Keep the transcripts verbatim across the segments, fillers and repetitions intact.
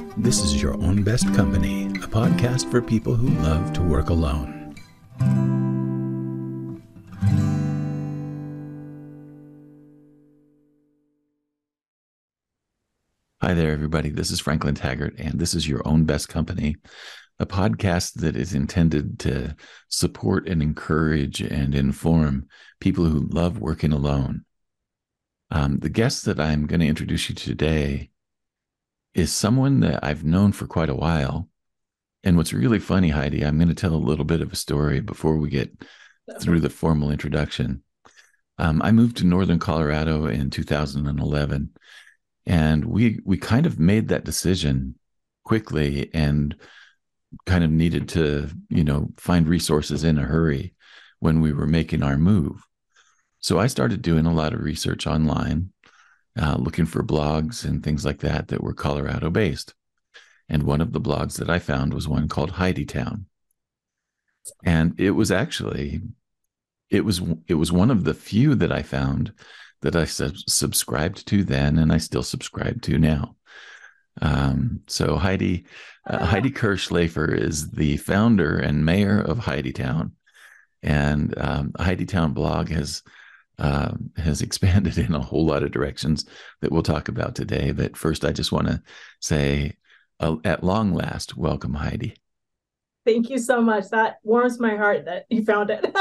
This is Your Own Best Company, a podcast for people who love to work alone. Hi there, everybody. This is Franklin Taggart, and this is Your Own Best Company, a podcast that is intended to support and encourage and inform people who love working alone. Um, the guest that I'm going to introduce you to today is someone that I've known for quite a while. And what's really funny, Heidi, I'm going to tell a little bit of a story before we get through the formal introduction. Um, I moved to Northern Colorado in two thousand eleven, and we we kind of made that decision quickly and kind of needed to, you know, find resources in a hurry when we were making our move. So I started doing a lot of research online, uh, looking for blogs and things like that that were Colorado based. And one of the blogs that I found was one called Heidi Town. And it was actually, it was, it was one of the few that I found that I sub- subscribed to then, and I still subscribe to now. Um, so Heidi, uh, Heidi Kerr-Schlafer is the founder and mayor of Heidi Town. And um, Heidi Town blog has Uh, has expanded in a whole lot of directions that we'll talk about today. But first, I just want to say, uh, at long last, welcome, Heidi. Thank you so much. That warms my heart that you found it.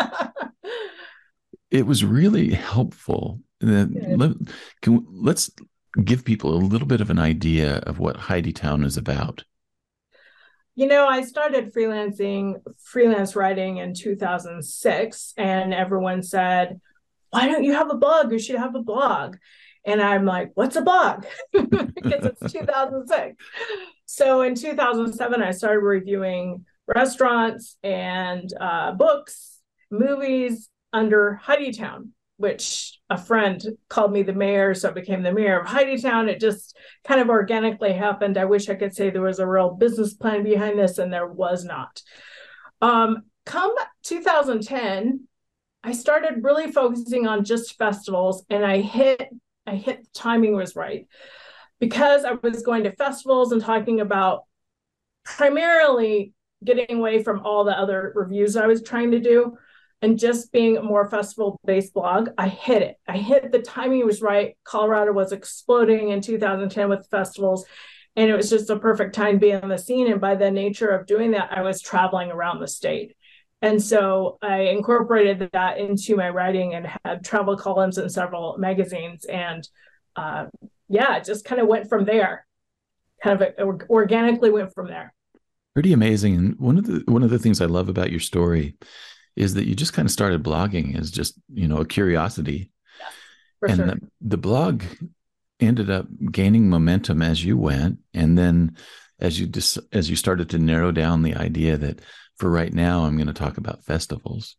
It was really helpful. Let, can, let's give people a little bit of an idea of what Heidi Town is about. You know, I started freelancing, freelance writing in two thousand six, and everyone said, why don't you have a blog? You should have a blog. And I'm like, what's a blog? Because it's two thousand six. So in two thousand seven, I started reviewing restaurants and uh, books, movies under Heidi Town, which a friend called me the mayor. So I became the mayor of Heidi Town. It just kind of organically happened. I wish I could say there was a real business plan behind this, and there was not. Um, come two thousand ten, I started really focusing on just festivals, and I hit, I hit the timing was right because I was going to festivals and talking about primarily getting away from all the other reviews I was trying to do and just being a more festival-based blog. I hit it. I hit the timing was right. Colorado was exploding in two thousand ten with festivals, and it was just a perfect time to be on the scene. And by the nature of doing that, I was traveling around the state. And so I incorporated that into my writing and had travel columns in several magazines. And uh, yeah, it just kind of went from there, kind of organically went from there. Pretty amazing. And one of the one of the things I love about your story is that you just kind of started blogging as just, you know, a curiosity. Yeah, for and sure. the, the blog ended up gaining momentum as you went. And then as you dis- as you started to narrow down the idea that for right now, I'm going to talk about festivals,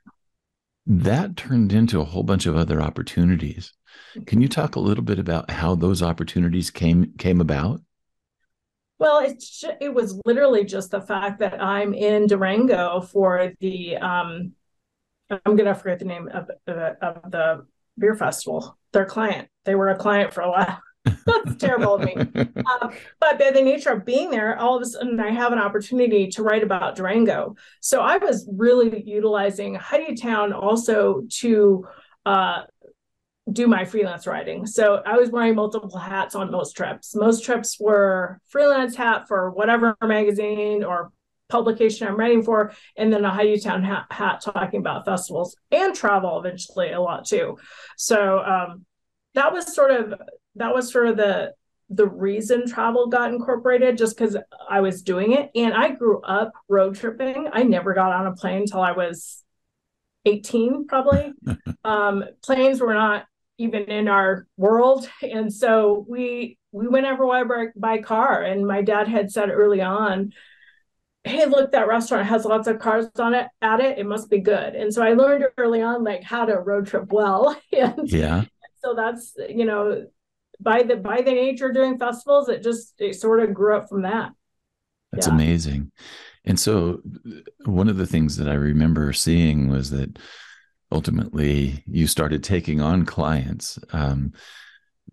that turned into a whole bunch of other opportunities. Can you talk a little bit about how those opportunities came came about? Well, it's it was literally just the fact that I'm in Durango for the, um, I'm going to forget the name of, of, of the beer festival, their client. They were a client for a while. That's terrible of me. Um, but by the nature of being there, all of a sudden I have an opportunity to write about Durango. So I was really utilizing Heidi Town also to uh, do my freelance writing. So I was wearing multiple hats on most trips. Most trips were freelance hat for whatever magazine or publication I'm writing for, and then a Heidi Town hat, hat talking about festivals and travel eventually a lot too. So um, that was sort of that was sort of the the reason travel got incorporated, just because I was doing it. And I grew up road tripping. I never got on a plane until I was eighteen, probably. um, planes were not even in our world. And so we we went everywhere by car. And my dad had said early on, hey, look, that restaurant has lots of cars on it at it. It must be good. And so I learned early on, like, how to road trip well. and Yeah. So that's, you know, by the by the nature of doing festivals, it just it sort of grew up from that. That's yeah. amazing. And so one of the things that I remember seeing was that ultimately you started taking on clients. Um,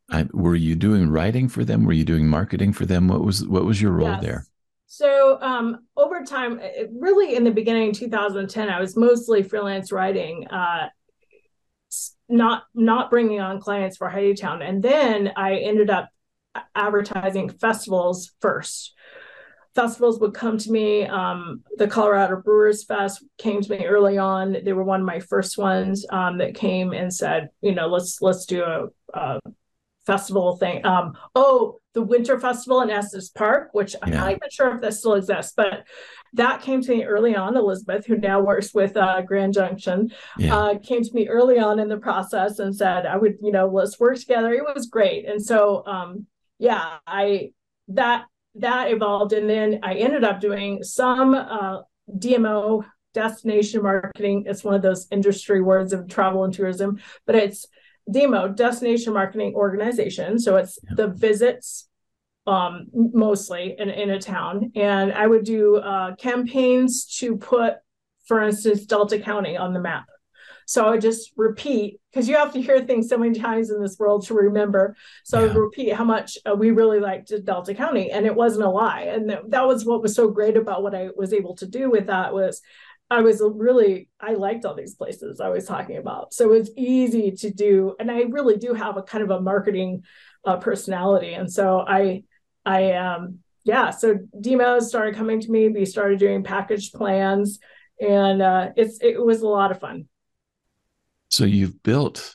I, were you doing writing for them? Were you doing marketing for them? What was what was your role Yes. there? So um, over time, it, really in the beginning, two thousand ten, I was mostly freelance writing, uh, not not bringing on clients for Hightown. And then I ended up advertising festivals first. Festivals would come to me. Um, the Colorado Brewers Fest came to me early on. They were one of my first ones um, that came and said, you know, let's let's do a, a festival thing. Um, oh, the Winter Festival in Estes Park, which I'm yeah. not even sure if that still exists, but that came to me early on. Elizabeth, who now works with uh, Grand Junction, yeah. uh, came to me early on in the process and said, I would, you know, let's work together. It was great. And so, um, yeah, I, that, that evolved. And then I ended up doing some uh, D M O, destination marketing. It's one of those industry words of travel and tourism, but it's D M O, destination marketing organization. So it's yeah. the visits um, mostly in, in a town. And I would do uh, campaigns to put, for instance, Delta County on the map. So I would just repeat, because you have to hear things so many times in this world to remember. So yeah. I would repeat how much uh, we really liked Delta County. And it wasn't a lie. And th- that was what was so great about what I was able to do with that was I was really, I liked all these places I was talking about. So it's easy to do. And I really do have a kind of a marketing uh, personality. And so I, I, um, yeah, so D M Os started coming to me. We started doing package plans and uh, it's, it was a lot of fun. So you've built,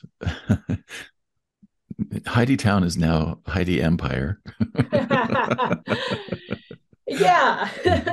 Heidi Town is now Heidi Empire. Yeah.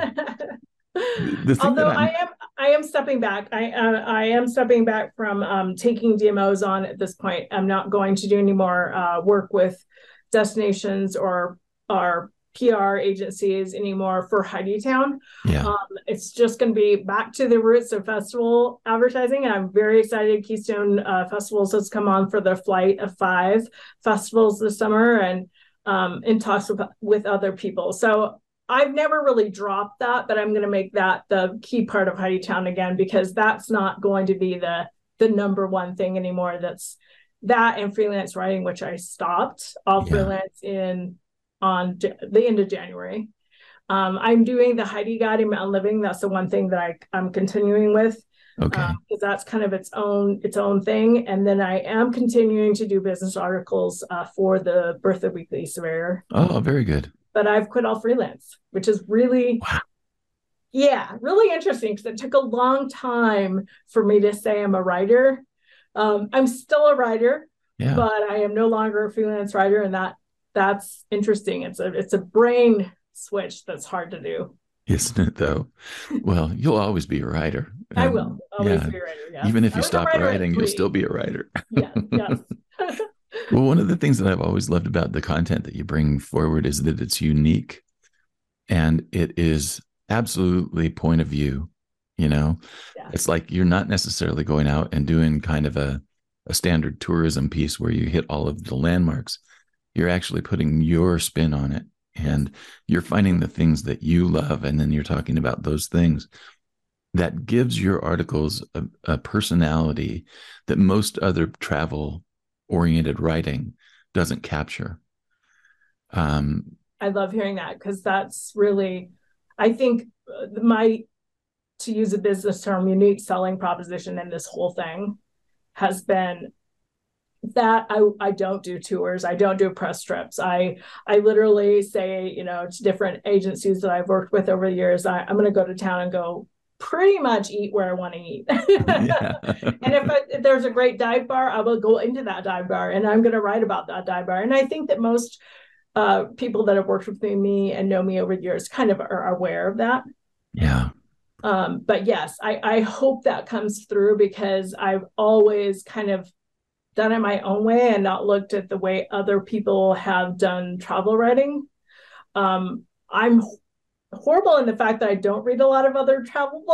The Although I am, I am stepping back. I, uh, I am stepping back from um, taking D M Os on at this point. I'm not going to do any more uh, work with destinations or or P R agencies anymore for Heidi Town. Yeah. Um, it's just going to be back to the roots of festival advertising. And I'm very excited. Keystone uh, Festivals has come on for their flight of five festivals this summer and um, in talks with, with other people. So I've never really dropped that, but I'm going to make that the key part of Heidi Town again, because that's not going to be the the number one thing anymore. That's that and freelance writing, which I stopped. I'll yeah. freelance in on the end of January. Um, I'm doing the Heidi Guiding Mountain Living. That's the one thing that I, I'm continuing with. Okay. Because um, that's kind of its own its own thing. And then I am continuing to do business articles uh, for the Bertha Weekly Surveyor. Oh, very good. But I've quit all freelance, which is really, wow. yeah, really interesting because it took a long time for me to say I'm a writer. Um, I'm still a writer, yeah. but I am no longer a freelance writer, and that that's interesting. It's a it's a brain switch that's hard to do. Isn't it though? Well, you'll always be a writer. I um, will always yeah. be a writer. Yes. Even if you I stop writing, you'll still be a writer. Yeah. Yes. Well, one of the things that I've always loved about the content that you bring forward is that it's unique and it is absolutely point of view. You know, yeah. It's like you're not necessarily going out and doing kind of a, a standard tourism piece where you hit all of the landmarks. You're actually putting your spin on it and you're finding the things that you love. And then you're talking about those things that gives your articles a, a personality that most other travel oriented writing doesn't capture. Um, I love hearing that because that's really, I think my, to use a business term, unique selling proposition in this whole thing has been that I, I don't do tours. I don't do press trips. I, I literally say, you know, to different agencies that I've worked with over the years, I, I'm going to go to town and go pretty much eat where I want to eat. And if, I, if there's a great dive bar, I will go into that dive bar and I'm going to write about that dive bar. And I think that most uh, people that have worked with me and know me over the years kind of are aware of that. Yeah. Um, but yes, I, I hope that comes through because I've always kind of done it my own way and not looked at the way other people have done travel writing. Um, I'm horrible in the fact that I don't read a lot of other travel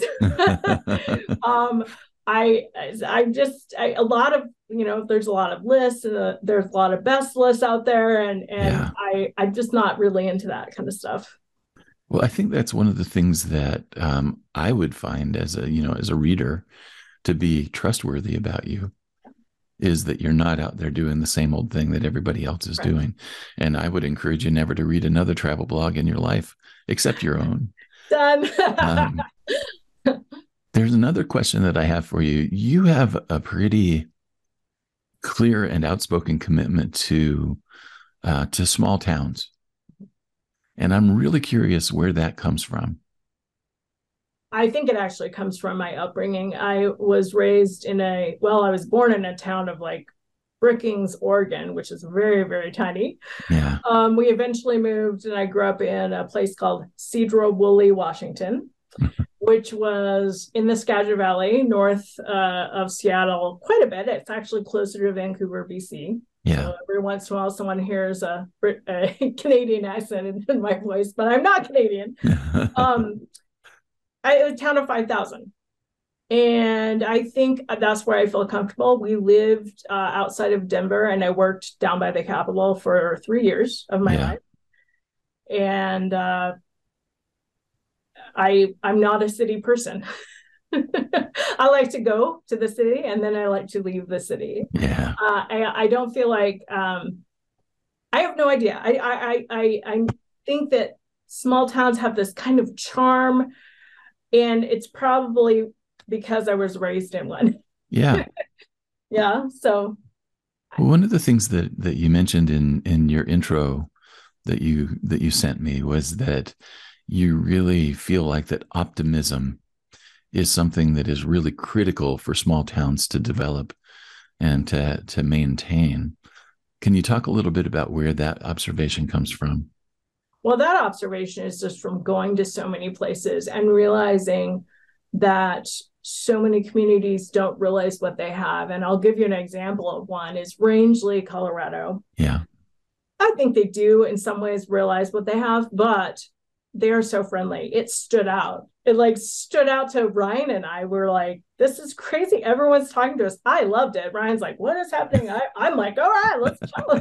blogs. um, I, I just, I, a lot of, you know, there's a lot of lists and a, there's a lot of best lists out there. And, and yeah. I, I'm just not really into that kind of stuff. Well, I think that's one of the things that um, I would find as a, you know, as a reader to be trustworthy about you is that you're not out there doing the same old thing that everybody else is Right. doing. And I would encourage you never to read another travel blog in your life, except your own. Done. Um, there's another question that I have for you. You have a pretty clear and outspoken commitment to uh, to small towns. And I'm really curious where that comes from. I think it actually comes from my upbringing. I was raised in a, well, I was born in a town of like Brookings, Oregon, which is very, very tiny. Yeah. Um, we eventually moved, and I grew up in a place called Sedro-Woolley, Washington, which was in the Skagit Valley, north uh, of Seattle, quite a bit. It's actually closer to Vancouver, B C. Yeah. So every once in a while, someone hears a, a Canadian accent in, in my voice, but I'm not Canadian. um, I, a town of five thousand. And I think that's where I feel comfortable. We lived uh, outside of Denver, and I worked down by the Capitol for three years of my Yeah. life. And uh, I, I'm not a city person. I like to go to the city, and then I like to leave the city. Yeah. Uh, I, I don't feel like, um, I have no idea. I, I, I, I think that small towns have this kind of charm, and it's probably because I was raised in one. Yeah. Yeah. So Well, one of the things that that you mentioned in in your intro that you that you sent me was that you really feel like that optimism is something that is really critical for small towns to develop and to to maintain. Can you talk a little bit about where that observation comes from? Well, that observation is just from going to so many places and realizing that so many communities don't realize what they have. And I'll give you an example of one is Rangeley, Colorado. Yeah. I think they do in some ways realize what they have, but they are so friendly. It stood out. It like stood out to Ryan and I. Were like, this is crazy. Everyone's talking to us. I loved it. Ryan's like, what is happening? I, I'm like, all right, let's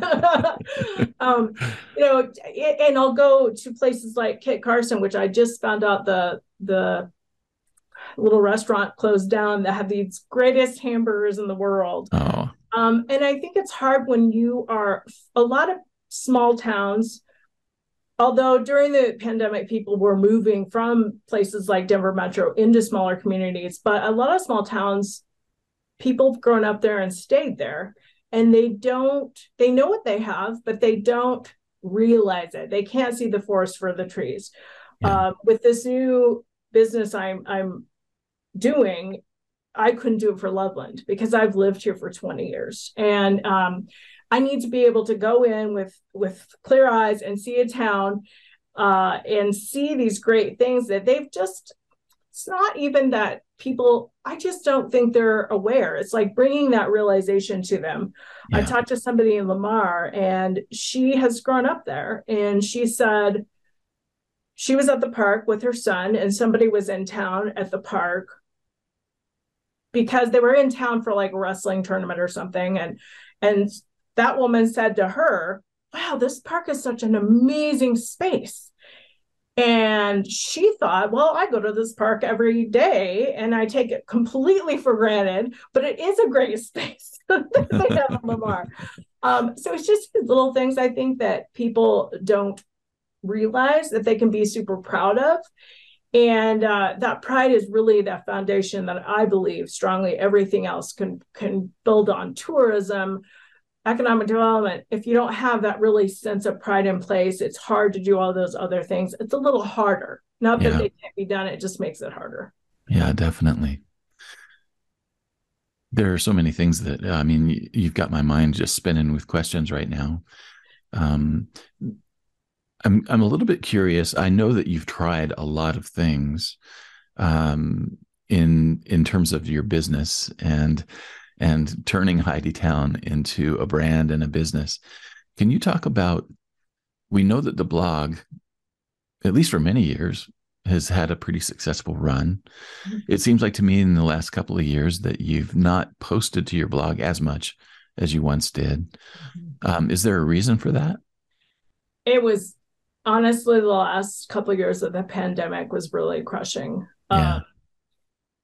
chill. um, you know, and I'll go to places like Kit Carson, which I just found out the the little restaurant closed down that have these greatest hamburgers in the world. Oh. Um, and I think it's hard when you are a lot of small towns. Although during the pandemic, people were moving from places like Denver Metro into smaller communities, but a lot of small towns, people have grown up there and stayed there, and they don't, they know what they have, but they don't realize it. They can't see the forest for the trees. Yeah. Uh, with this new business I'm I'm doing, I couldn't do it for Loveland because I've lived here for twenty years. And um, I need to be able to go in with, with clear eyes and see a town uh, and see these great things that they've just, it's not even that people, I just don't think they're aware. It's like bringing that realization to them. Yeah. I talked to somebody in Lamar, and she has grown up there, and she said she was at the park with her son, and somebody was in town at the park because they were in town for like a wrestling tournament or something. And, and that woman said to her, wow, this park is such an amazing space. And she thought, well, I go to this park every day and I take it completely for granted, but it is a great space that they have in Lamar. Um, so it's just little things I think that people don't realize that they can be super proud of. And uh, that pride is really that foundation that I believe strongly everything else can can build on. Tourism, economic development. If you don't have that really sense of pride in place, it's hard to do all those other things. It's a little harder. Not that yeah. they can't be done, it just makes it harder. Yeah, definitely. There are so many things that, I mean, you've got my mind just spinning with questions right now. Um, I'm I'm a little bit curious. I know that you've tried a lot of things um, in in terms of your business and and turning Heidietown into a brand and a business. Can you talk about, we know that the blog, at least for many years, has had a pretty successful run. Mm-hmm. It seems like to me in the last couple of years that you've not posted to your blog as much as you once did. Mm-hmm. Um, is there a reason for that? It was honestly the last couple of years of the pandemic was really crushing. Yeah. Um,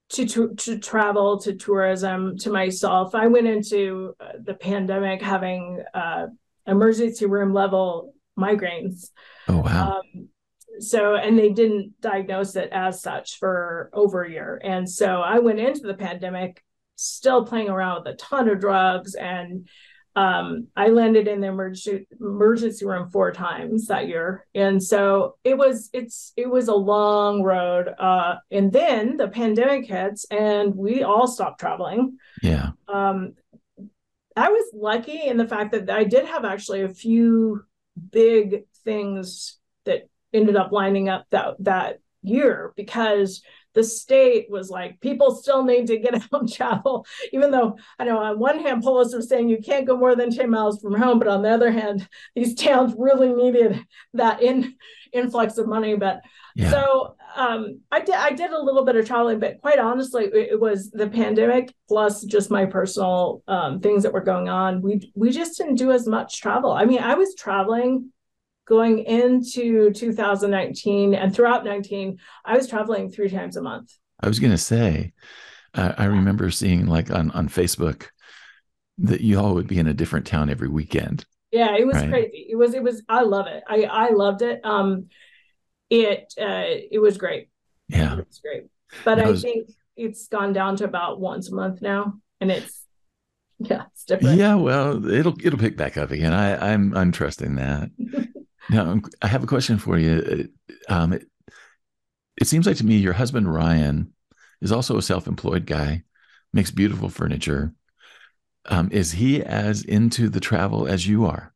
to, to to travel, to tourism, to myself. I went into the pandemic having uh, emergency room level migraines. Oh, wow. Um, so, and they didn't diagnose it as such for over a year. And so I went into the pandemic still playing around with a ton of drugs, and um, I landed in the emergency emergency room four times that year. And so it was, it's, it was a long road. Uh, and then the pandemic hits and we all stopped traveling. Yeah. Um, I was lucky in the fact that I did have actually a few big things that ended up lining up that, that year, because the state was like, people still need to get out and travel, even though I know on one hand, police are saying you can't go more than ten miles from home. But on the other hand, these towns really needed that in, influx of money. But yeah. so um, I did, I did a little bit of traveling, but quite honestly, it, it was the pandemic plus just my personal um, things that were going on. We, we just didn't do as much travel. I mean, I was traveling going into two thousand nineteen and throughout nineteen, I was traveling three times a month. I was going to say, uh, I remember seeing like on, on Facebook that you all would be in a different town every weekend. Yeah, it was right? crazy. It was, it was, I love it. I, I loved it. Um, it, uh, it was great. Yeah. It was great. But I I was, think it's gone down to about once a month now, and it's, yeah, it's different. Yeah, well, it'll, it'll pick back up again. I, I'm, I'm trusting that. Now, I have a question for you. Um, it, it seems like to me your husband, Ryan, is also a self-employed guy, makes beautiful furniture. Um, is he as into the travel as you are?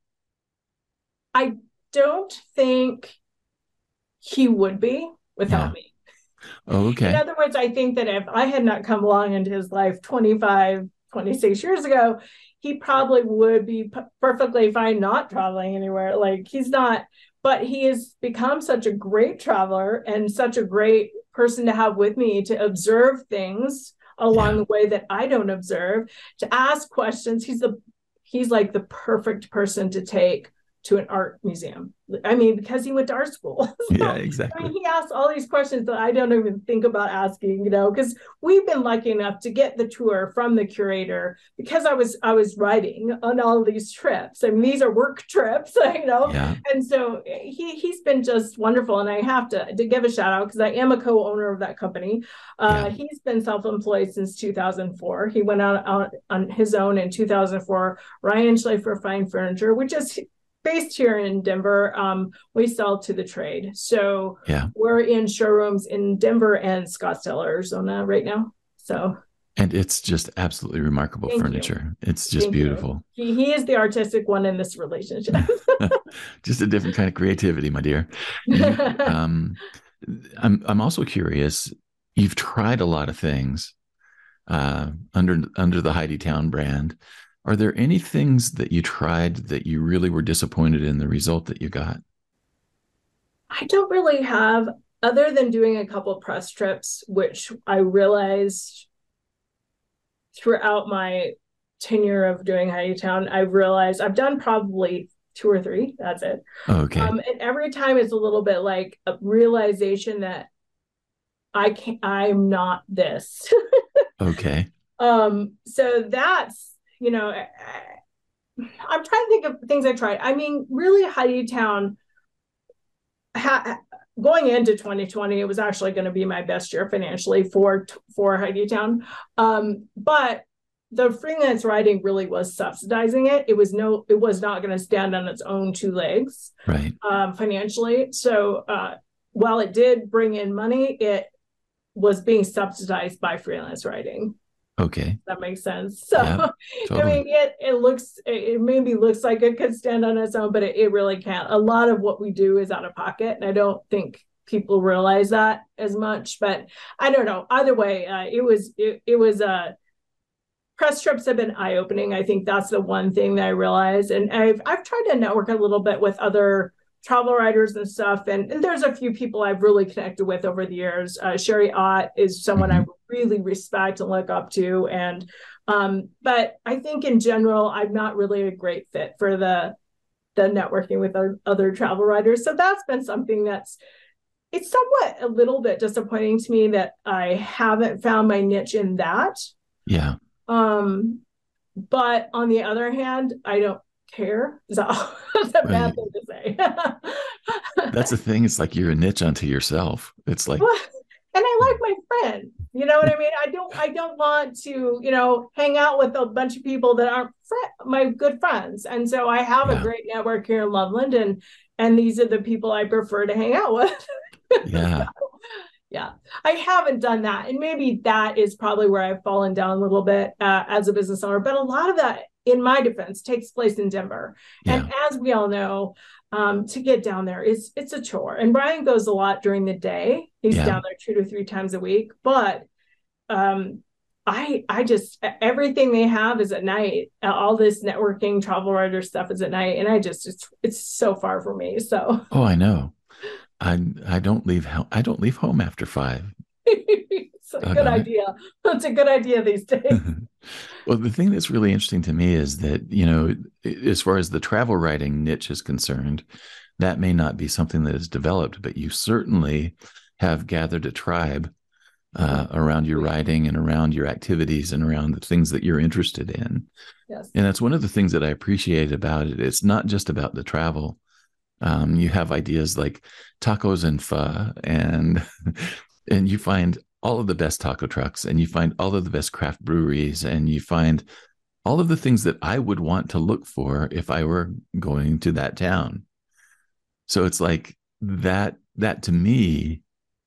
I don't think he would be without yeah. me. Oh, okay. In other words, I think that if I had not come along into his life twenty-five, twenty-six years ago, he probably would be p- perfectly fine not traveling anywhere. Like he's not, but he has become such a great traveler and such a great person to have with me to observe things along yeah. the way that I don't observe, to ask questions. He's the, he's like the perfect person to take to an art museum. I mean, because he went to art school. So, yeah, exactly. I mean, he asks all these questions that I don't even think about asking, you know, because we've been lucky enough to get the tour from the curator because I was I was writing on all of these trips. I mean, these are work trips, you know, yeah. and so he he's been just wonderful. And I have to, to give a shout out because I am a co-owner of that company. Uh, yeah. He's been self-employed since two thousand four. He went out on, on his own in two thousand four. Ryan Schleifer Fine Furniture, which is based here in Denver. Um, we sell to the trade. So yeah. we're in showrooms in Denver and Scottsdale, Arizona right now. So, and it's just absolutely remarkable Thank furniture. You. It's just Thank beautiful. He, he is the artistic one in this relationship. Just a different kind of creativity, my dear. You, um, I'm, I'm also curious. You've tried a lot of things uh, under, under the Heidi Town brand. Are there any things that you tried that you really were disappointed in the result that you got? I don't really have, other than doing a couple of press trips, which I realized throughout my tenure of doing Heidi Town, I've realized I've done probably two or three. That's it. Okay. Um, and every time it's a little bit like a realization that I can't, I'm not this. Okay. Um, so that's, you know, I, I'm trying to think of things I tried. I mean, really, Heidi Town, ha, going into twenty twenty, it was actually going to be my best year financially for for Heidi Town. Um, but the freelance writing really was subsidizing it. It was no, it was not going to stand on its own two legs, right? Um, financially. So uh, while it did bring in money, it was being subsidized by freelance writing. Okay. That makes sense. So, yeah, totally. I mean, it, it looks, it maybe looks like it could stand on its own, but it, it really can't. A lot of what we do is out of pocket. And I don't think people realize that as much, but I don't know. Either way, uh, it was, it, it was, uh, press trips have been eye-opening. I think that's the one thing that I realized. And I've, I've tried to network a little bit with other travel writers and stuff. And, and there's a few people I've really connected with over the years. Uh, Sherry Ott is someone mm-hmm. I really respect and look up to. And, um, but I think in general, I'm not really a great fit for the, the networking with our, other travel writers. So that's been something that's it's somewhat a little bit disappointing to me that I haven't found my niche in that. Yeah. Um, but on the other hand, I don't care. So that's a bad Right. thing to say. That's the thing. It's like you're a niche unto yourself. It's like, And I like my friend. You know what I mean? I don't I don't want to, you know, hang out with a bunch of people that aren't fr- my good friends. And so I have a yeah, great network here in Loveland, and and these are the people I prefer to hang out with. yeah, So, yeah, I haven't done that. And maybe that is probably where I've fallen down a little bit uh, as a business owner. But a lot of that, in my defense, takes place in Denver. yeah, And as we all know, um, to get down there, it's it's a chore. And Brian goes a lot during the day. He's yeah. down there two to three times a week. But um, I I just everything they have is at night. All this networking, travel writer stuff is at night, and I just it's it's so far for me. So Oh, I know. I I don't leave ho- I don't leave home after five. it's a good Doggone idea. It's a good idea these days. it. Well, the thing that's really interesting to me is that, you know, as far as the travel writing niche is concerned, that may not be something that is developed, but you certainly have gathered a tribe uh, around your writing and around your activities and around the things that you're interested in. Yes. And that's one of the things that I appreciate about it. It's not just about the travel. Um, you have ideas like tacos and pho, and and you find all of the best taco trucks, and you find all of the best craft breweries, and you find all of the things that I would want to look for if I were going to that town. So it's like that, that to me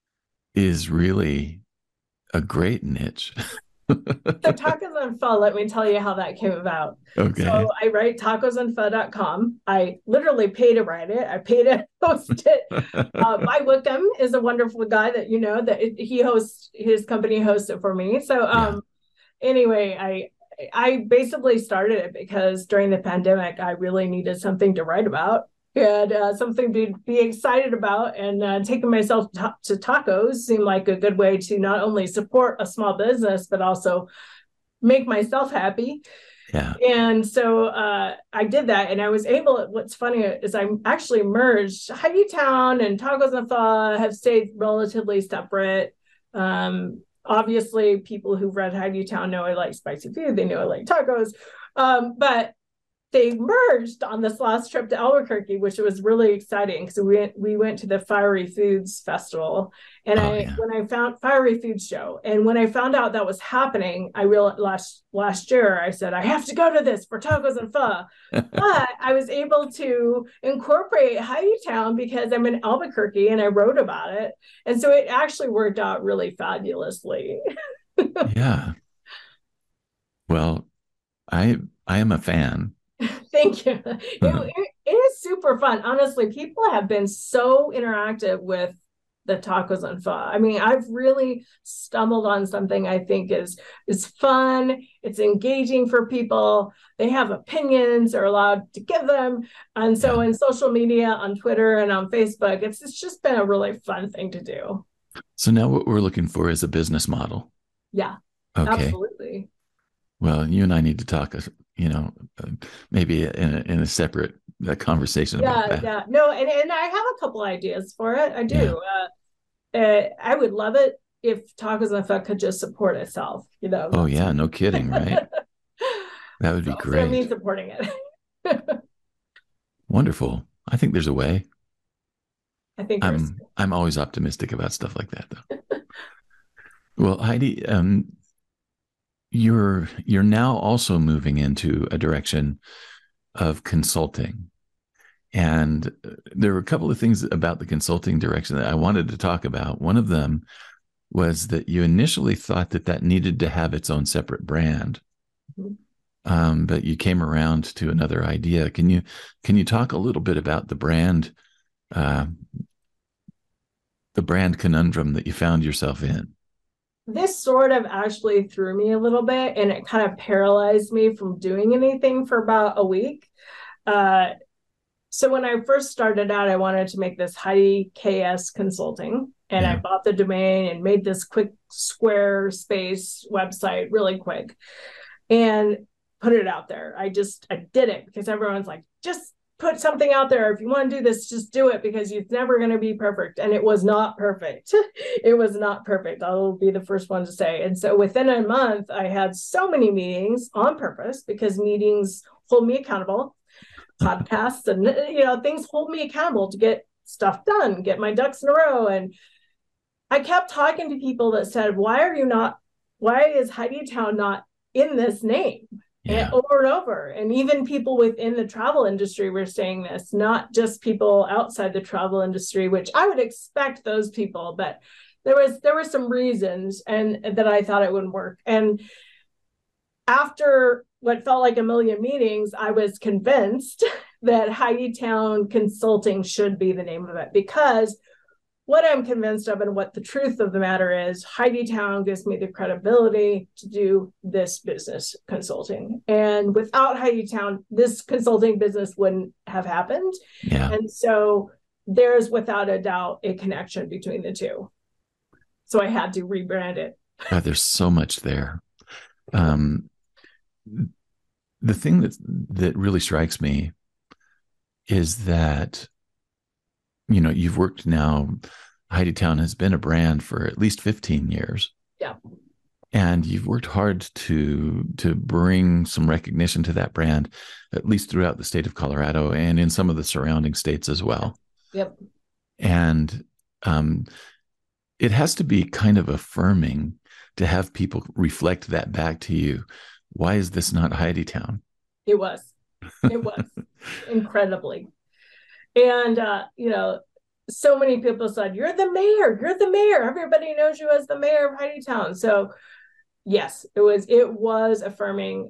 is really a great niche. So tacos and pho, let me tell you how that came about. Okay. So I write tacos and pho dot com. I literally pay to write it. I pay to host it. Uh, Mike Wickham is a wonderful guy that you know that it, he hosts his company hosts it for me. So um, yeah. Anyway, I I basically started it because during the pandemic, I really needed something to write about. And uh, something to be excited about, and uh, taking myself to, to tacos seemed like a good way to not only support a small business, but also make myself happy. Yeah. And so uh, I did that, and I was able, what's funny is I actually merged Highviewtown and Tacos and Pho have stayed relatively separate. Um, obviously, people who've read Highviewtown know I like spicy food. They know I like tacos. Um, but they merged on this last trip to Albuquerque, which was really exciting because we went, we went to the Fiery Foods Festival, and oh, I yeah. when I found Fiery Foods Show, and when I found out that was happening, I realized last last year I said I have to go to this for tacos and pho. But I was able to incorporate Highviewtown because I'm in Albuquerque and I wrote about it, and so it actually worked out really fabulously. Yeah. Well, I I am a fan. Thank you. It, it, it is super fun. Honestly, people have been so interactive with the tacos and pho. I mean, I've really stumbled on something I think is is fun. It's engaging for people. They have opinions. They're allowed to give them. And so yeah. in social media, on Twitter and on Facebook, it's, it's just been a really fun thing to do. So now what we're looking for is a business model. Yeah, okay. Absolutely. Well, you and I need to talk, you know, maybe in a, in a separate uh, conversation yeah, about that. Yeah, no, and, and I have a couple ideas for it. I do. Yeah. Uh, uh, I would love it if Tacos and Pho could just support itself, you know. Oh, yeah, no kidding, right? That would be so, great. So me supporting it. Wonderful. I think there's a way. I think I'm I'm always optimistic about stuff like that, though. Well, Heidi, um, you're you're now also moving into a direction of consulting, and there were a couple of things about the consulting direction that I wanted to talk about. One of them was that you initially thought that that needed to have its own separate brand, mm-hmm. um, but you came around to another idea. Can you can you talk a little bit about the brand, uh, the brand conundrum that you found yourself in? This sort of actually threw me a little bit, and it kind of paralyzed me from doing anything for about a week. Uh, so when I first started out, I wanted to make this Heidi K S Consulting, and yeah. I bought the domain and made this quick Squarespace website really quick and put it out there. I just, I did it because everyone's like, just put something out there. If you want to do this, just do it, because it's never going to be perfect. And it was not perfect. It was not perfect. I'll be the first one to say. And so within a month, I had so many meetings on purpose, because meetings hold me accountable. Podcasts and, you know, things hold me accountable to get stuff done, get my ducks in a row. And I kept talking to people that said, why are you not, why is Heiditown not in this name? Yeah. And over and over. And even people within the travel industry were saying this, not just people outside the travel industry, which I would expect those people, but there was there were some reasons and that I thought it wouldn't work. And after what felt like a million meetings, I was convinced that Heiditown Consulting should be the name of it, because what I'm convinced of and what the truth of the matter is, Heiditown gives me the credibility to do this business consulting. And without Heiditown, this consulting business wouldn't have happened. Yeah. And so there's without a doubt a connection between the two. So I had to rebrand it. God, there's so much there. Um, the thing that that really strikes me is that, you know, you've worked now, Heiditown has been a brand for at least fifteen years. Yeah. And you've worked hard to to bring some recognition to that brand, at least throughout the state of Colorado and in some of the surrounding states as well. Yep. And um, it has to be kind of affirming to have people reflect that back to you. Why is this not Heiditown? It was. It was incredibly. And, uh, you know, so many people said, you're the mayor, you're the mayor. Everybody knows you as the mayor of Heiditown. So yes, it was, it was affirming.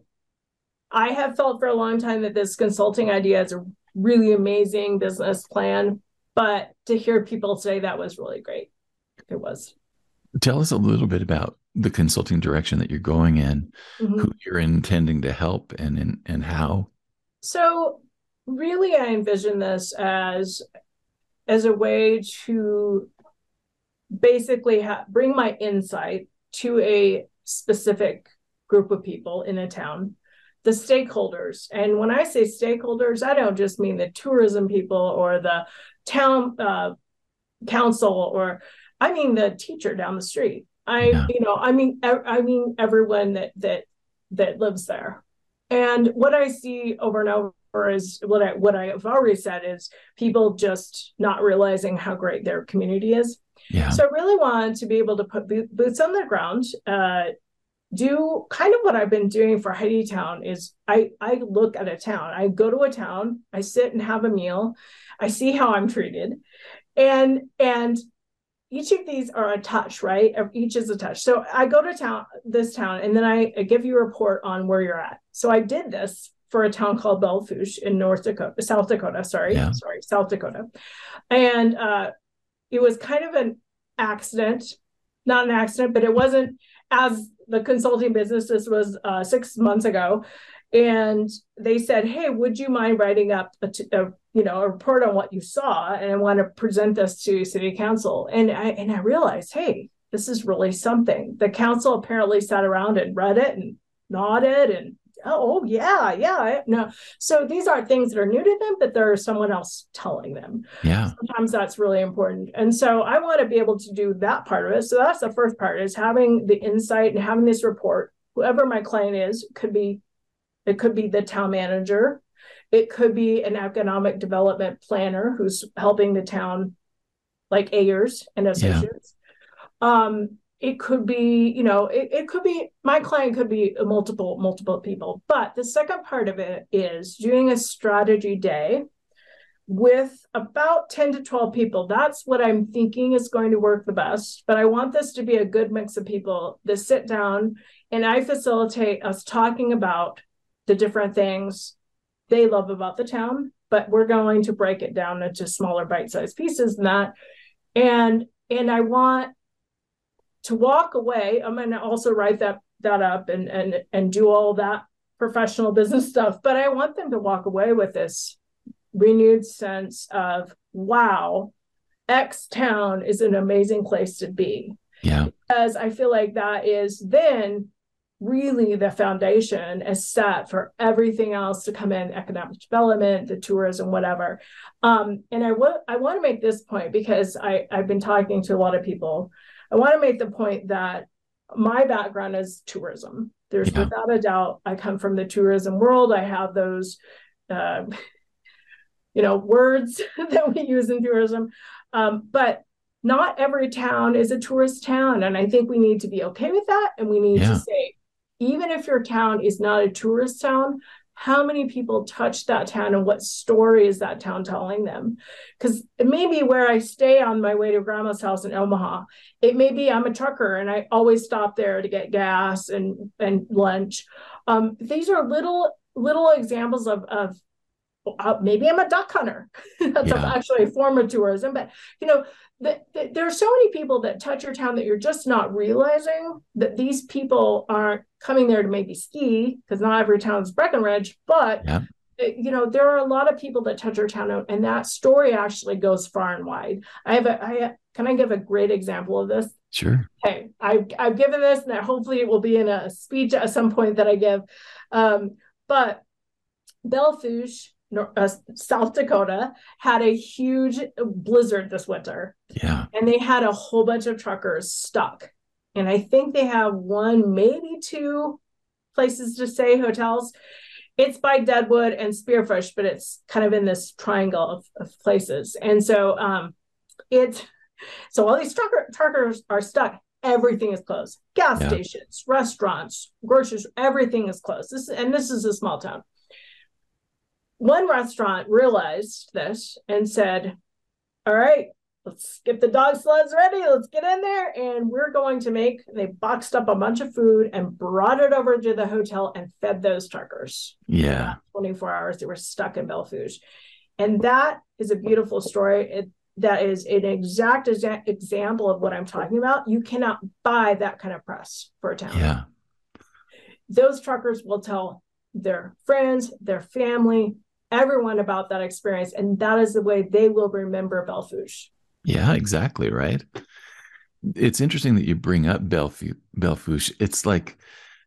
I have felt for a long time that this consulting idea is a really amazing business plan, but to hear people say that was really great. It was. Tell us a little bit about the consulting direction that you're going in, mm-hmm. who you're intending to help, and, and, and how. So really, I envision this as, as a way to basically ha- bring my insight to a specific group of people in a town, the stakeholders. And when I say stakeholders, I don't just mean the tourism people or the town uh, council, or I mean the teacher down the street. I, yeah. you know, I mean, I mean everyone that that that lives there. And what I see over and over is what I what I have already said is people just not realizing how great their community is. Yeah. So I really want to be able to put boots on the ground, uh, do kind of what I've been doing for Heiditown is I, I look at a town, I go to a town, I sit and have a meal, I see how I'm treated. And, and each of these are a touch, right? Each is a touch. So I go to town, this town, and then I, I give you a report on where you're at. So I did this for a town called Belle Fourche in North Dakota, South Dakota, sorry, yeah. sorry, South Dakota. And uh, it was kind of an accident, not an accident, but it wasn't as the consulting business. This was uh, six months ago. And they said, hey, would you mind writing up a, t- a you know, a report on what you saw? And I want to present this to city council. And I, and I realized, hey, this is really something. The council apparently sat around and read it and nodded and, oh, oh yeah, yeah. No. So these aren't things that are new to them, but there's someone else telling them. Yeah. Sometimes that's really important. And so I want to be able to do that part of it. So that's the first part, is having the insight and having this report. Whoever my client is, could be, it could be the town manager. It could be an economic development planner who's helping the town, like Ayers and Associates. Yeah. Um, it could be, you know, it, it could be, my client could be multiple, multiple people. But the second part of it is doing a strategy day with about ten to twelve people. That's what I'm thinking is going to work the best. But I want this to be a good mix of people that sit down and I facilitate us talking about the different things they love about the town, but we're going to break it down into smaller bite-sized pieces than that. And, and I want to walk away. I'm going to also write that, that up and, and, and do all that professional business stuff, but I want them to walk away with this renewed sense of, wow, X town is an amazing place to be. Yeah. Because I feel like that is then really the foundation is set for everything else to come in, economic development, the tourism, whatever. Um, and I, w- I want to make this point because I, I've been talking to a lot of people. I want to make the point that my background is tourism. There's Yeah. without a doubt, I come from the tourism world. I have those, uh, you know, words that we use in tourism. Um, but not every town is a tourist town. And I think we need to be okay with that. And we need Yeah. to say, even if your town is not a tourist town, how many people touch that town and what story is that town telling them? Because it may be where I stay on my way to grandma's house in Omaha. It may be I'm a trucker and I always stop there to get gas and, and lunch. Um, these are little, little examples of, of uh, maybe I'm a duck hunter. That's Yeah. actually a form of tourism, but you know, the, the, there are so many people that touch your town that you're just not realizing that these people aren't coming there to maybe ski, because not every town is Breckenridge, but Yeah. you know, there are a lot of people that touch your town, and that story actually goes far and wide. I have a, I can I give a great example of this? Sure. Hey, I've, I've given this, and hopefully it will be in a speech at some point that I give. Um, but Belle Fourche, uh, South Dakota, had a huge blizzard this winter. Yeah. And they had a whole bunch of truckers stuck. And I think they have one, maybe two places to stay, hotels. It's by Deadwood and Spearfish, but it's kind of in this triangle of, of places. And so um, it's, so all these trucker, truckers are stuck. Everything is closed. Gas Yeah. stations, restaurants, groceries, everything is closed. This, and this is a small town. One restaurant realized this and said, all right, let's get the dog sleds ready. Let's get in there. And we're going to make, they boxed up a bunch of food and brought it over to the hotel and fed those truckers. Yeah. twenty-four hours, they were stuck in Belle Fourche. And that is a beautiful story. It, that is an exact exa- example of what I'm talking about. You cannot buy that kind of press for a town. Yeah. Those truckers will tell their friends, their family, everyone about that experience. And that is the way they will remember Belle Fourche. Yeah, exactly. Right. It's interesting that you bring up Belle Fourche. Belle Fourche. It's like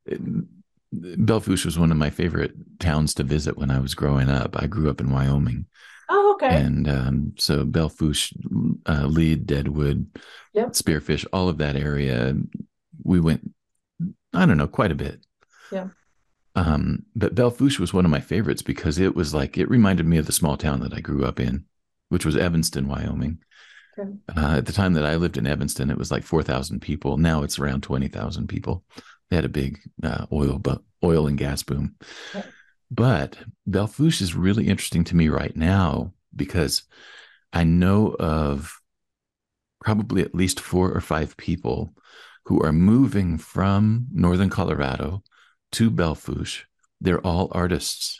Belle Fourche was one of my favorite towns to visit when I was growing up. I grew up in Wyoming. Oh, okay. And um, so Belle Fourche, uh, Lead, Deadwood, Yep. Spearfish, all of that area, we went, I don't know, quite a bit. Yeah. Um, but Belle Fourche was one of my favorites because it was like, it reminded me of the small town that I grew up in, which was Evanston, Wyoming. Okay. Uh, at the time that I lived in Evanston, it was like four thousand people. Now it's around twenty thousand people. They had a big uh, oil, bu- oil and gas boom. Okay. But Belle Fourche is really interesting to me right now because I know of probably at least four or five people who are moving from Northern Colorado to Belle Fourche. They're all artists.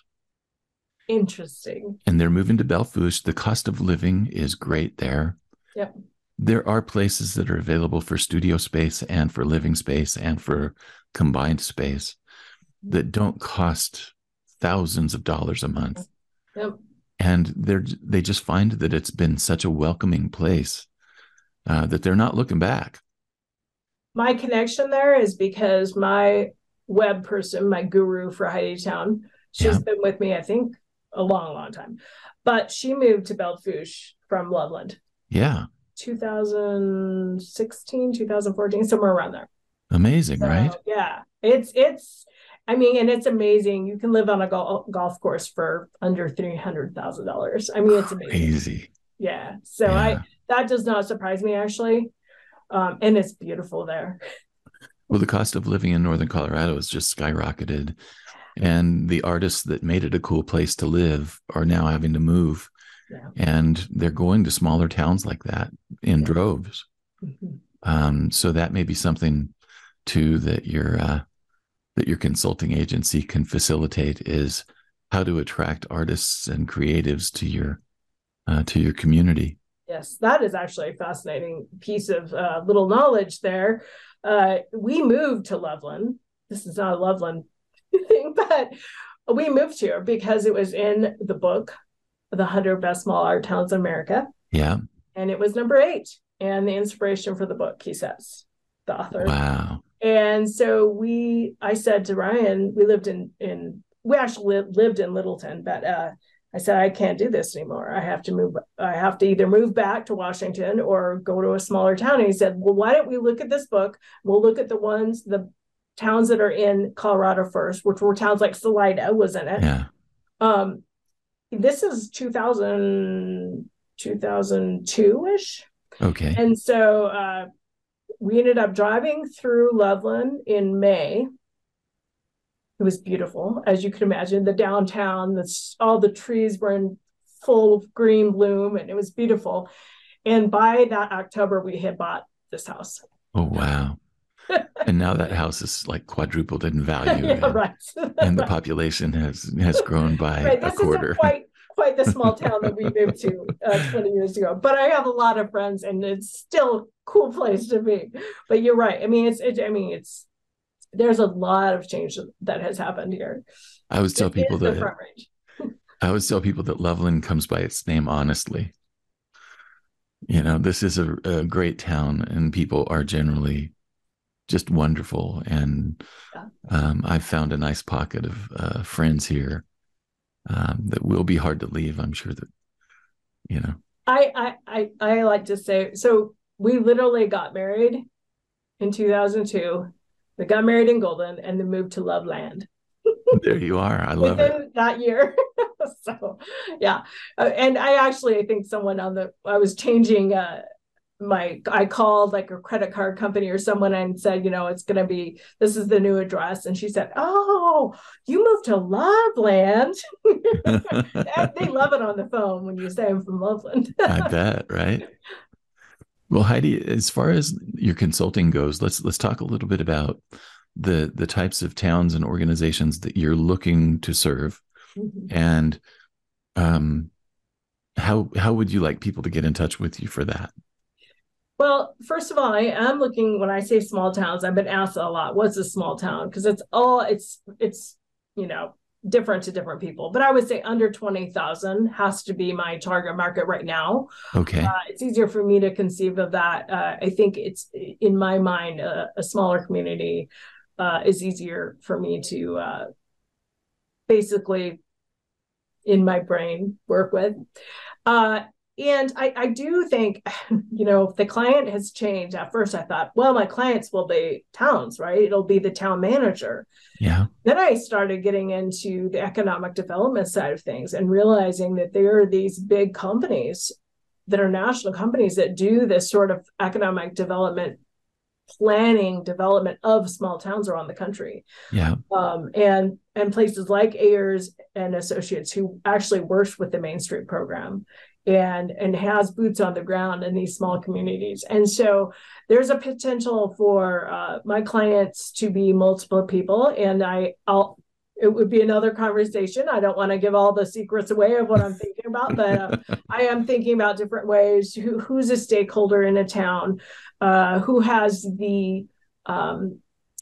Interesting. And they're moving to Belle Fourche. The cost of living is great there. Yep. There are places that are available for studio space and for living space and for combined space that don't cost thousands of dollars a month. Yep. And they're they just find that it's been such a welcoming place uh, that they're not looking back. My connection there is because my web person, my guru for Heiditown, she's Yeah. been with me, I think, a long, long time. But she moved to Belle Fourche from Loveland. Yeah. two thousand sixteen, two thousand fourteen, somewhere around there. Amazing, So, right? yeah, it's, it's, I mean, and it's amazing. You can live on a go- golf course for under three hundred thousand dollars. I mean, it's amazing. Crazy. Yeah. So Yeah. I, that does not surprise me actually. Um, and it's beautiful there. Well, the cost of living in Northern Colorado has just skyrocketed. And the artists that made it a cool place to live are now having to move. Yeah. And they're going to smaller towns like that in Yeah. droves. Mm-hmm. Um, so that may be something too that your uh, that your consulting agency can facilitate is how to attract artists and creatives to your uh, to your community. Yes, that is actually a fascinating piece of uh, little knowledge there. Uh, we moved to Loveland. This is not a Loveland thing, but we moved here because it was in the book, The one hundred Best Small Art Towns in America. Yeah. And it was number eight. And the inspiration for the book, he says, the author. Wow. And so we, I said to Ryan, we lived in, in we actually li- lived in Littleton, but uh, I said, I can't do this anymore. I have to move. I have to either move back to Washington or go to a smaller town. And he said, well, why don't we look at this book? We'll look at the ones, the towns that are in Colorado first, which were towns like Salida was in it. Yeah. Um, this is two thousand, two thousand two-ish. Okay. And so uh, we ended up driving through Loveland in May. It was beautiful, as you can imagine. The downtown, that's all the trees were in full green bloom, and it was beautiful. And by that October, we had bought this house. Oh, wow. And now that house is like quadrupled in value. Yeah, and, right. and the population has has grown by right. a This quarter. isn't quite quite the small town that we moved to uh, twenty years ago, but I have a lot of friends, and it's still a cool place to be. But you're right. I mean, it's it, I mean, it's there's a lot of change that has happened here. I always tell It people is the that front range. I always tell people that Loveland comes by its name honestly. You know, this is a, a great town, and people are generally just wonderful. And Yeah. um, I've found a nice pocket of uh, friends here um, that will be hard to leave. I'm sure that, you know. I, I I I like to say, so we literally got married in two thousand two. We got married in Golden and then moved to Loveland. There you are. I love Within it. that year. So yeah. Uh, and I actually, I think someone on the, I was changing uh, my, I called like a credit card company or someone and said, you know, it's going to be, this is the new address. And she said, oh, you moved to Loveland. They love it on the phone when you say I'm from Loveland. I bet, right? Well, Heidi, as far as your consulting goes, let's let's talk a little bit about the the types of towns and organizations that you're looking to serve, mm-hmm. and um, how how would you like people to get in touch with you for that? Well, first of all, I am looking, when I say small towns, I've been asked a lot, what's a small town? Because it's all, it's, it's, you know, different to different people. But I would say under twenty thousand has to be my target market right now. Okay. Uh, it's easier for me to conceive of that. Uh, I think it's, in my mind, uh, a smaller community uh, is easier for me to uh, basically, in my brain, work with. Uh, And I, I do think, you know, the client has changed. At first, I thought, well, my clients will be towns, right? It'll be the town manager. Yeah. Then I started getting into the economic development side of things and realizing that there are these big companies that are national companies that do this sort of economic development planning, development of small towns around the country. Yeah. Um, and and places like Ayers and Associates, who actually works with the Main Street program and and has boots on the ground in these small communities. And so there's a potential for uh, my clients to be multiple people. And I, I'll, it would be another conversation. I don't want to give all the secrets away of what I'm thinking about, but uh, I am thinking about different ways. Who, who's a stakeholder in a town? Uh, who has the um,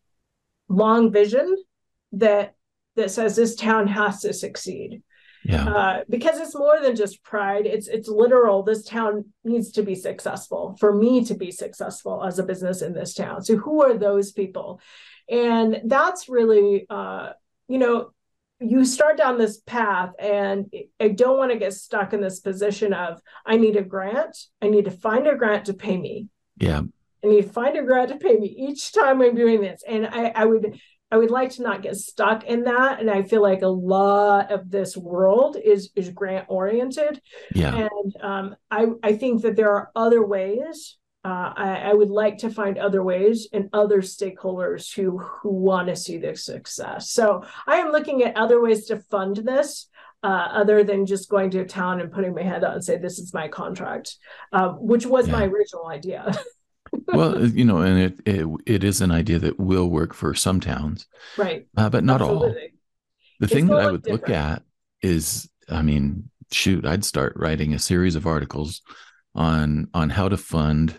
long vision that that says this town has to succeed? Yeah. Uh, because it's more than just pride. It's it's literal. This town needs to be successful for me to be successful as a business in this town. So who are those people? And that's really, uh, you know, you start down this path, and I don't want to get stuck in this position of, I need a grant. I need to find a grant to pay me. Yeah. I need to find a grant to pay me each time I'm doing this. And I, I would I would like to not get stuck in that. And I feel like a lot of this world is, is grant oriented. Yeah. And um, I, I think that there are other ways. Uh, I, I would like to find other ways and other stakeholders who, who want to see this success. So I am looking at other ways to fund this, uh, other than just going to a town and putting my head out and say, this is my contract, uh, which was Yeah. my original idea. Well, you know, and it, it it is an idea that will work for some towns, Right. uh, but not Absolutely. all. The It's thing that gonna I look would look different. at is, I mean, shoot, I'd start writing a series of articles on on how to fund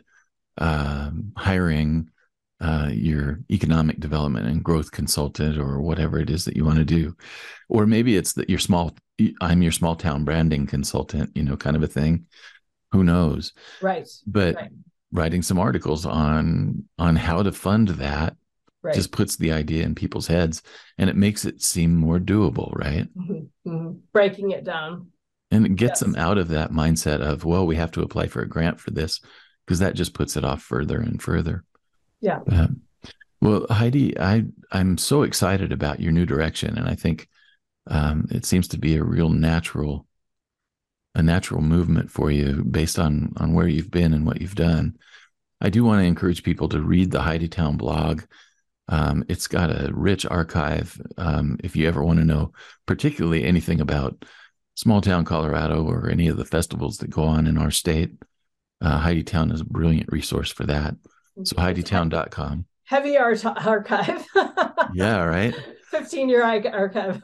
um, hiring uh, your economic development and growth consultant, or whatever it is that you want to do, or maybe it's that your small, I'm your small town branding consultant, you know, kind of a thing. Who knows? Right. But Right. writing some articles on on how to fund that right. Just puts the idea in people's heads, and it makes it seem more doable, right? Mm-hmm. Mm-hmm. Breaking it down. And it gets yes. them out of that mindset of, well, we have to apply for a grant for this, because that just puts it off further and further. Yeah. Um, well, Heidi, I, I'm so excited about your new direction. And I think um, it seems to be a real natural, a natural movement for you based on, on where you've been and what you've done. I do want to encourage people to read the Heidi Town blog. Um, it's got a rich archive. Um, if you ever want to know particularly anything about small town Colorado or any of the festivals that go on in our state, uh, Heidi Town is a brilliant resource for that. So heidi town dot com. Heavy art archive. Yeah, right. fifteen year archive.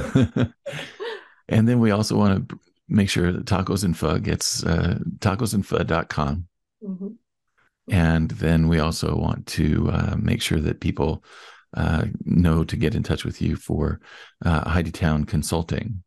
And then we also want to make sure that Tacos and Pho gets uh, tacos and pho dot com. Mm-hmm. And then we also want to uh, make sure that people uh, know to get in touch with you for uh, Heidi Town Consulting.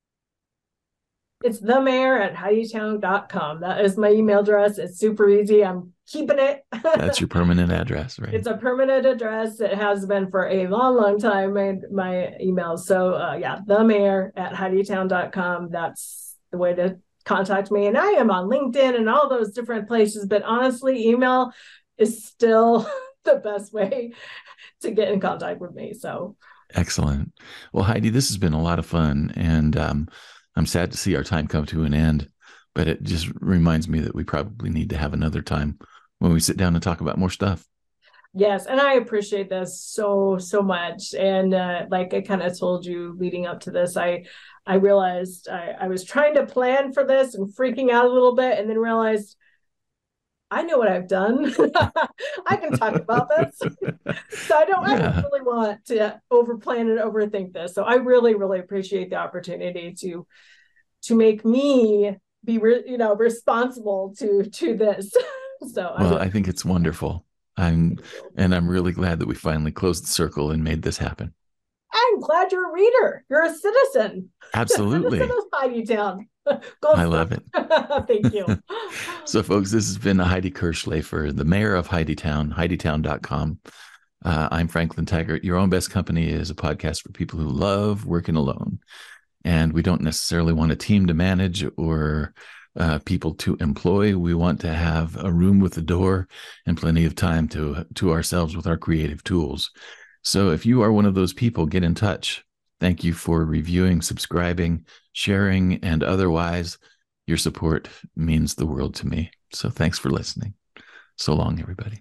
It's the mayor at heidi town dot com. That is my email address. It's super easy. I'm keeping it. That's your permanent address, right? It's a permanent address. It has been for a long, long time, my, my email. So uh, yeah, the mayor at heidi town dot com. That's the way to contact me. And I am on LinkedIn and all those different places, but honestly, email is still the best way to get in contact with me. So excellent. Well, Heidi, this has been a lot of fun, and um, I'm sad to see our time come to an end, but it just reminds me that we probably need to have another time when we sit down and talk about more stuff. Yes. And I appreciate this so, so much. And uh, like I kind of told you leading up to this, I, I realized I, I was trying to plan for this and freaking out a little bit, and then realized I know what I've done. I can talk about this. So I don't, yeah. I don't really want to overplan and overthink this. So I really, really appreciate the opportunity to, to make me be, re, you know, responsible to, to this. So well, I, I think it's wonderful. I'm, and I'm really glad that we finally closed the circle and made this happen. I'm glad you're a reader. You're a citizen. Absolutely. Citizen of Heidi Town. Go I love it. Thank you. So, folks, this has been Heidi Kirschlafer, the mayor of Heidi Town, heidi town dot com. Uh, I'm Franklin Taggart. Your Own Best Company is a podcast for people who love working alone. And we don't necessarily want a team to manage or uh, people to employ. We want to have a room with a door and plenty of time to, to ourselves with our creative tools. So if you are one of those people, get in touch. Thank you for reviewing, subscribing, sharing, and otherwise. Your support means the world to me. So thanks for listening. So long, everybody.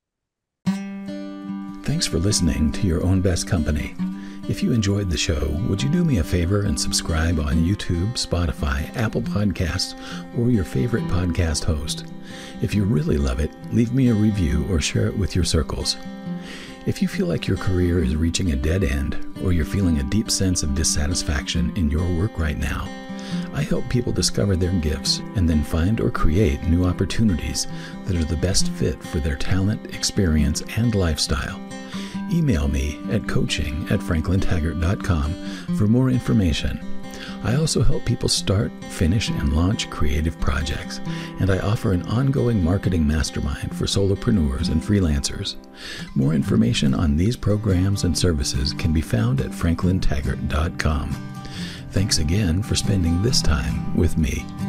Thanks for listening to Your Own Best Company. If you enjoyed the show, would you do me a favor and subscribe on YouTube, Spotify, Apple Podcasts, or your favorite podcast host? If you really love it, leave me a review or share it with your circles. If you feel like your career is reaching a dead end, or you're feeling a deep sense of dissatisfaction in your work right now, I help people discover their gifts and then find or create new opportunities that are the best fit for their talent, experience, and lifestyle. Email me at coaching at franklin taggart dot com for more information. I also help people start, finish, and launch creative projects, and I offer an ongoing marketing mastermind for solopreneurs and freelancers. More information on these programs and services can be found at franklin taggart dot com. Thanks again for spending this time with me.